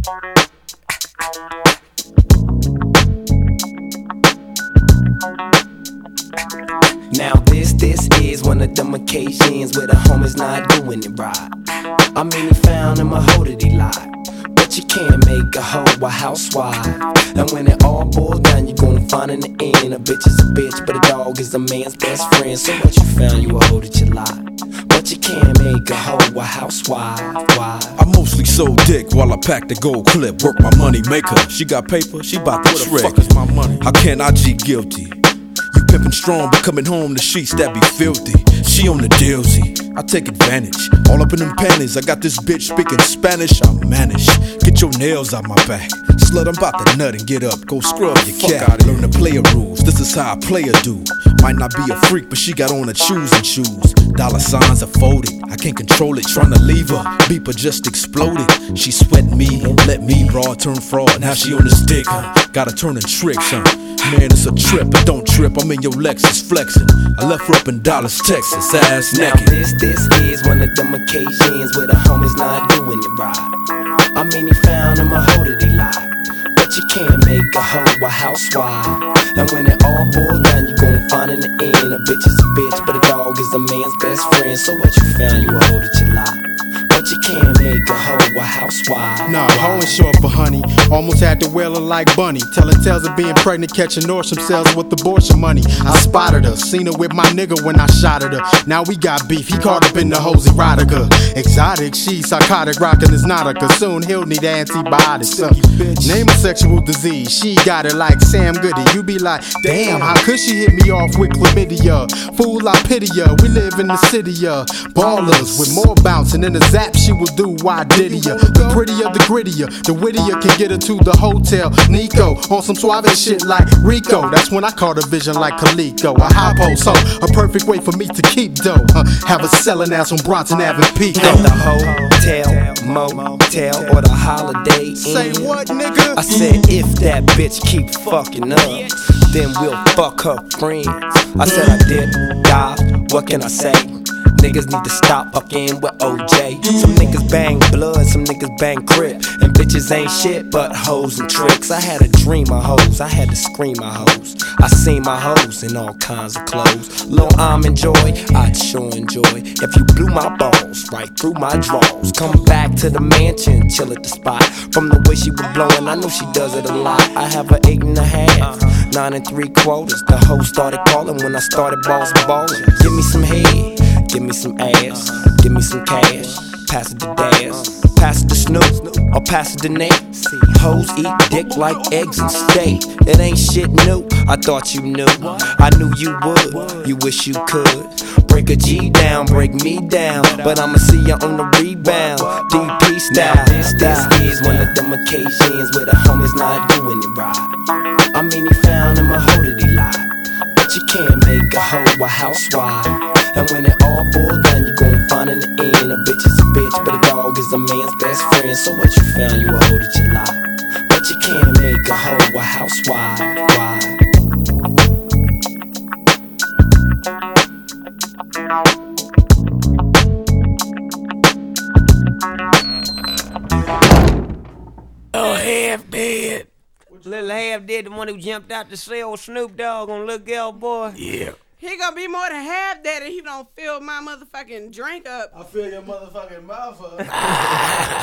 Now this is one of them occasions where the homies not doing it right. I mean, he found him a hoe that he lied, but you can't make a hoe a housewife. And when it all boils down, you're gonna find in the end a bitch is a bitch, but a dog is a man's best friend. So what you found, you a hoe that you lied, but you can't make a hoe a housewife. Why? I mostly sold dick while I packed the gold clip. Work my money maker. She got paper, she bout to trick. Where the fuck is my money? How can I G guilty? You pimpin' strong, but coming home the sheets that be filthy. She on the dealsy, I take advantage. All up in them panties, I got this bitch speaking Spanish. I manage, get your nails out my back. Slut, I'm about to nut and get up. Go scrub your cat, learn the player rules. This is how a player do. Might not be a freak, but she got on her choosing shoes. Dollar signs are folded, I can't control it. Tryna leave her, beeper just exploded. She sweating me, let me broad turn fraud. Now she on this dick, gotta turn in tricks, Man, it's a trip, but don't trip, I'm in your Lexus flexing. I left her up in Dallas, Texas, ass naked. Now this is one of them occasions where the homies not doing it right. I mean, he found him a hoe that he lied, but you can't make a hoe a housewife. And when it all boils down, you're gonna find in the end a bitch is a bitch, but a dog is a man's best friend. So what you found, you a hoe that you lied, but you can't make a hoe a housewife. Nah, hoe ain't short for honey. Almost had to whale her like Bunny. Telling tales of being pregnant, catching Norsham cells with abortion money. I spotted her, seen her with my nigga when I shot at her. Now we got beef, he caught up in the hoes erotica. Exotic, she psychotic, rockin' his nautica. Soon he'll need antibiotics. Name a sexual disease, she got it like Sam Goody. You be like, damn, how could she hit me off with chlamydia? Fool, I pity ya, we live in the city of ballers with more bouncing in the zap. She will do why diddy ya. The prettier, the grittier, the wittier can get her to the hotel. Nico on some suave shit like Rico. That's when I caught a vision like Coleco. A high post hoe, a perfect way for me to keep dough. Have a selling ass on Bronson Avenue Pico. At the hotel, motel, or the Holiday Inn. Say what, nigga? I said if that bitch keep fucking up, then we'll fuck her friends. I said I did die, what can I say? Niggas need to stop fucking with OJ. Some niggas bang blood, some niggas bang crip, and bitches ain't shit but hoes and tricks. I had a dream of hoes, I had to scream my hoes. I seen my hoes in all kinds of clothes. Lil' I'm enjoy, I'd sure enjoy if you blew my balls right through my drawers. Come back to the mansion, chill at the spot. From the way she was blowing, I know she does it a lot. I have her 8.5, 9 3/4. The hoe started calling when I started boss ballin'. Give me some head, give me some ass, give me some cash, pass it to Daz, pass it to Snoop, or pass it to Nate. Hoes eat dick like eggs and steak. It ain't shit new, I thought you knew. I knew you would, you wish you could. Break a G down, break me down, but I'ma see ya on the rebound, DP style. Now this is one of them occasions where the homies not doing it right. I mean, he found him a hoe that he lied, but you can't make a hoe a housewife. And when it all boils down, you're gonna find in the end a bitch is a bitch, but a dog is a man's best friend. So what you found, you a hoe that you lie, but you can't make a hoe a housewife. Why? Oh, half dead. Little half dead, the one who jumped out to sell Snoop Dogg on Lil Gal Boy. Yeah. He gonna be more than half dead if he don't fill my motherfucking drink up. I fill your motherfucking mouth up.